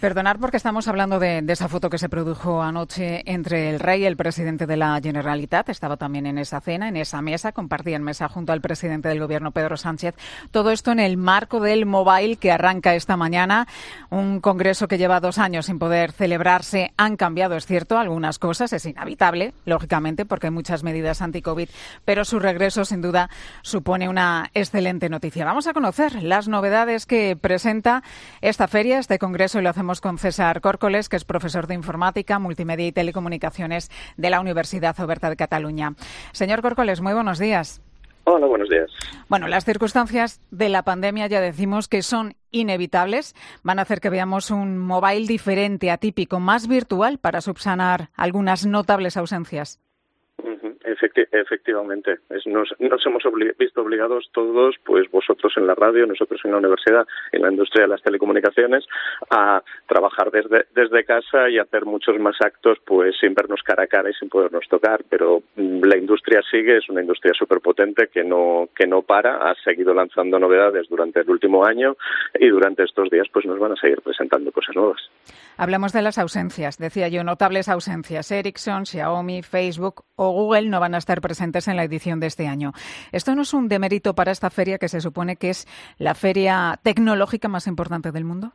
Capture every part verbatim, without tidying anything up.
Perdonar porque estamos hablando de, de esa foto que se produjo anoche entre el rey y el presidente de la Generalitat. Estaba también en esa cena, en esa mesa, compartían mesa junto al presidente del gobierno, Pedro Sánchez. Todo esto en el marco del Mobile que arranca esta mañana. Un congreso que lleva dos años sin poder celebrarse. Han cambiado, es cierto, algunas cosas. Es inevitable, lógicamente, porque hay muchas medidas anti-COVID, pero su regreso, sin duda, supone una excelente noticia. Vamos a conocer las novedades que presenta esta feria, este congreso, y lo hacemos con César Córcoles, que es profesor de Informática, Multimedia y Telecomunicaciones de la Universidad Oberta de Cataluña. Señor Córcoles, muy buenos días. Hola, buenos días. Bueno, las circunstancias de la pandemia ya decimos que son inevitables. Van a hacer que veamos un mobile diferente, atípico, más virtual para subsanar algunas notables ausencias. Efecti- efectivamente, es, nos, nos hemos obli- visto obligados todos, pues vosotros en la radio, nosotros en la universidad, en la industria de las telecomunicaciones, a trabajar desde desde casa y hacer muchos más actos, pues sin vernos cara a cara y sin podernos tocar. Pero mm, la industria sigue, es una industria súper potente que no que no para, ha seguido lanzando novedades durante el último año y durante estos días pues nos van a seguir presentando cosas nuevas. Hablamos de las ausencias, decía yo, notables ausencias. Ericsson, Xiaomi, Facebook o Google no van a estar presentes en la edición de este año. ¿Esto no es un demérito para esta feria que se supone que es la feria tecnológica más importante del mundo?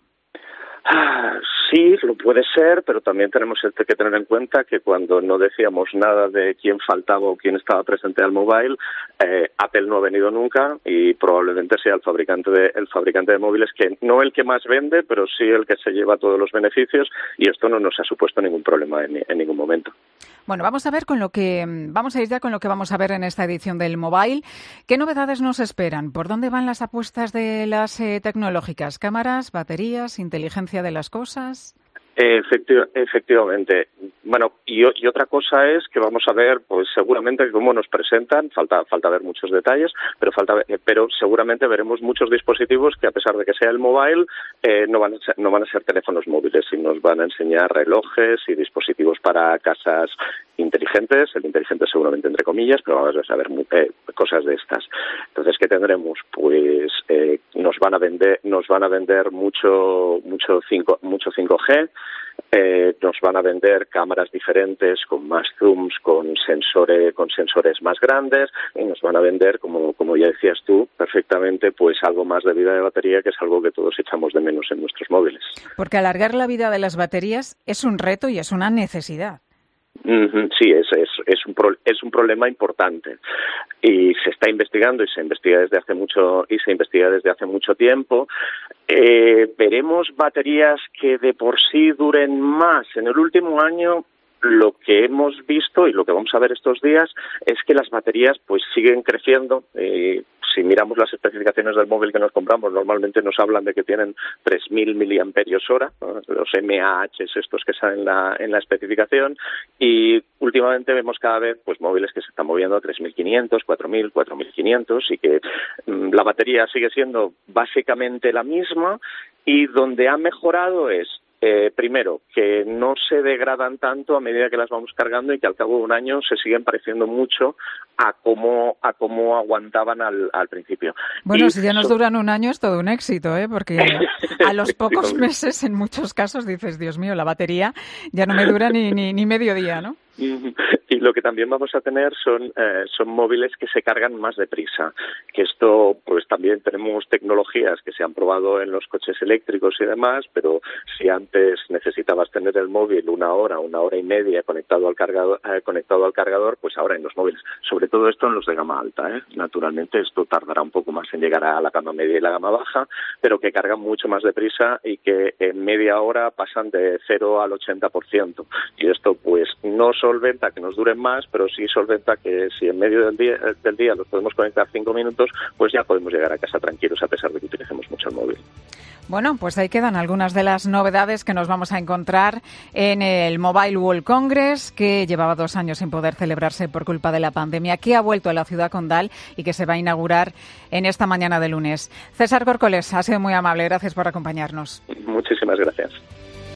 Ah, sí, lo puede ser, pero también tenemos que tener en cuenta que cuando no decíamos nada de quién faltaba o quién estaba presente al mobile, eh, Apple no ha venido nunca y probablemente sea el fabricante de el fabricante de móviles que no el que más vende, pero sí el que se lleva todos los beneficios, y esto no nos ha supuesto ningún problema en, en ningún momento. Bueno, vamos a ver con lo que vamos a ir ya con lo que vamos a ver en esta edición del Mobile. ¿Qué novedades nos esperan? ¿Por dónde van las apuestas de las eh, tecnológicas? ¿Cámaras, baterías, inteligencia de las cosas? Efecti- efectivamente. Bueno, y, y otra cosa es que vamos a ver, pues seguramente cómo nos presentan, falta falta ver muchos detalles, pero falta ver, pero seguramente veremos muchos dispositivos que, a pesar de que sea el mobile, eh, no van a ser, no van a ser teléfonos móviles, y nos van a enseñar relojes y dispositivos para casas inteligentes, el inteligente seguramente entre comillas, pero vamos a saber eh, cosas de estas. Entonces, ¿qué tendremos? Pues eh, nos van a vender, nos van a vender mucho mucho cinco mucho cinco G. Eh, nos van a vender cámaras diferentes con más zooms, con sensores, con sensores más grandes, y nos van a vender, como como ya decías tú perfectamente, pues algo más de vida de batería, que es algo que todos echamos de menos en nuestros móviles. Porque alargar la vida de las baterías es un reto y es una necesidad. Sí, es, es, es, un pro, es un problema importante y se está investigando y se investiga desde hace mucho y se investiga desde hace mucho tiempo. Eh, veremos baterías que de por sí duren más. En el último año, lo que hemos visto y lo que vamos a ver estos días es que las baterías pues siguen creciendo. Eh, si miramos las especificaciones del móvil que nos compramos, normalmente nos hablan de que tienen tres mil miliamperios hora, ¿no? Los M A H estos que salen en la, en la especificación, y últimamente vemos cada vez pues móviles que se están moviendo a tres mil quinientos, cuatro mil, cuatro mil quinientos, y que mmm, la batería sigue siendo básicamente la misma, y donde ha mejorado es Eh, primero, que no se degradan tanto a medida que las vamos cargando y que al cabo de un año se siguen pareciendo mucho a cómo a cómo aguantaban al, al principio. Bueno, y si ya nos so- duran un año es todo un éxito, ¿eh? Porque a los pocos meses, en muchos casos, dices, Dios mío, la batería ya no me dura ni, ni, ni medio día, ¿no? Y lo que también vamos a tener son eh, son móviles que se cargan más deprisa, que esto pues también tenemos tecnologías que se han probado en los coches eléctricos y demás, pero si antes necesitabas tener el móvil una hora, una hora y media conectado al cargador, eh, conectado al cargador, pues ahora en los móviles, sobre todo esto en los de gama alta, ¿eh? Naturalmente esto tardará un poco más en llegar a la gama media y la gama baja, pero que cargan mucho más deprisa y que en media hora pasan de cero al ochenta por ciento, y esto pues no solventa que nos duren más, pero sí solventa que si en medio del día, del día los podemos conectar cinco minutos, pues ya podemos llegar a casa tranquilos a pesar de que utilicemos mucho el móvil. Bueno, pues ahí quedan algunas de las novedades que nos vamos a encontrar en el Mobile World Congress, que llevaba dos años sin poder celebrarse por culpa de la pandemia, que ha vuelto a la ciudad condal y que se va a inaugurar en esta mañana de lunes. César Córcoles, ha sido muy amable. Gracias por acompañarnos. Muchísimas gracias.